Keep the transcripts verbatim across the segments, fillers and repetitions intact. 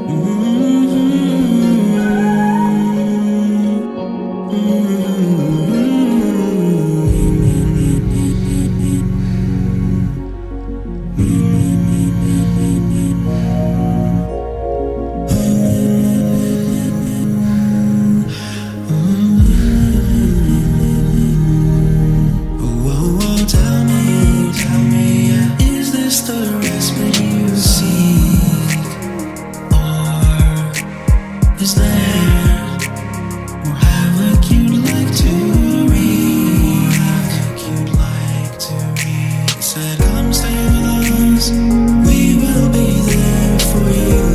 Is there more havoc you'd like to wreak? Havoc you'd like to wreak? Said, come stay with us, we will be there for you.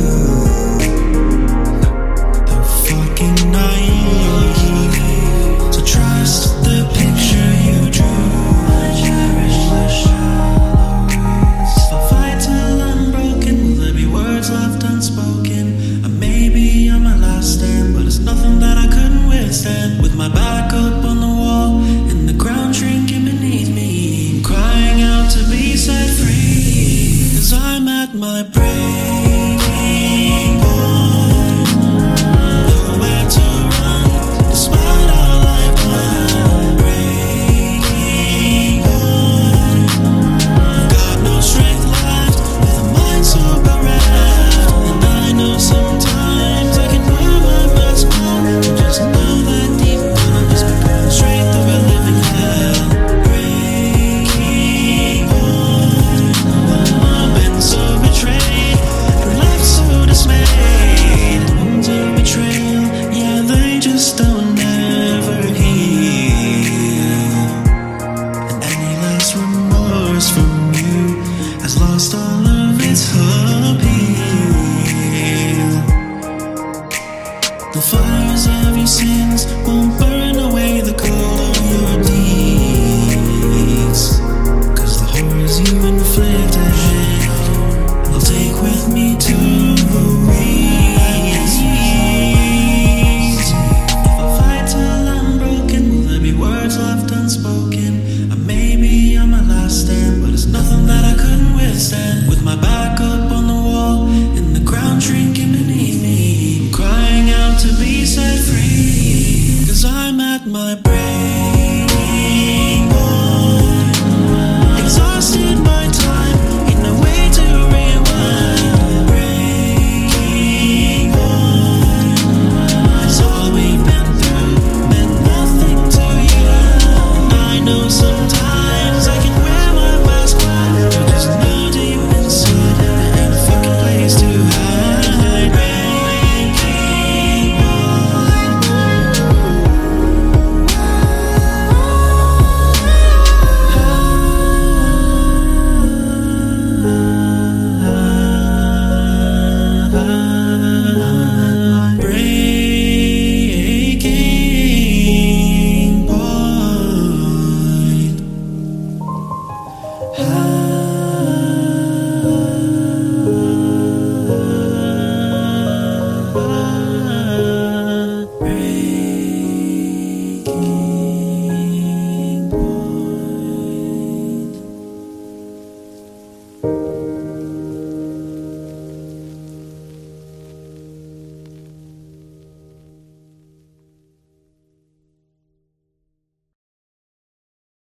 How fucking naive to trust the picture you drew. I cherish the shallows. If I fight till I'm broken, will there be words left unspoken? And maybe I'm a last stand, but it's nothing that I couldn't withstand. With my back up on the wall and the ground shrinking beneath me, I'm crying out to be set free. Cause I'm at my breaking point, nowhere to run, despite all I've done. Breaking point, got no strength left, with a mind so bereft. And I know sometimes I can put my mask on, but just know that deep down I must be putting straight through a living hell. Breaking point, I've been so betrayed and left so dismayed. Wounds of betrayal, yeah, they just don't ever heal. And any last remorse from you has lost all of its appeal. The fires of your sins won't burn away the cold of your deeds. Cause the horrors you inflicted, I'll take with me to Ruiz. If I fight till I'm broken, will there be words left unspoken? And maybe I'm a last stand, but it's nothing that I couldn't withstand. With my back up on the wall and the ground shrinking beneath me, I'm crying out to be set free. Cause I'm at my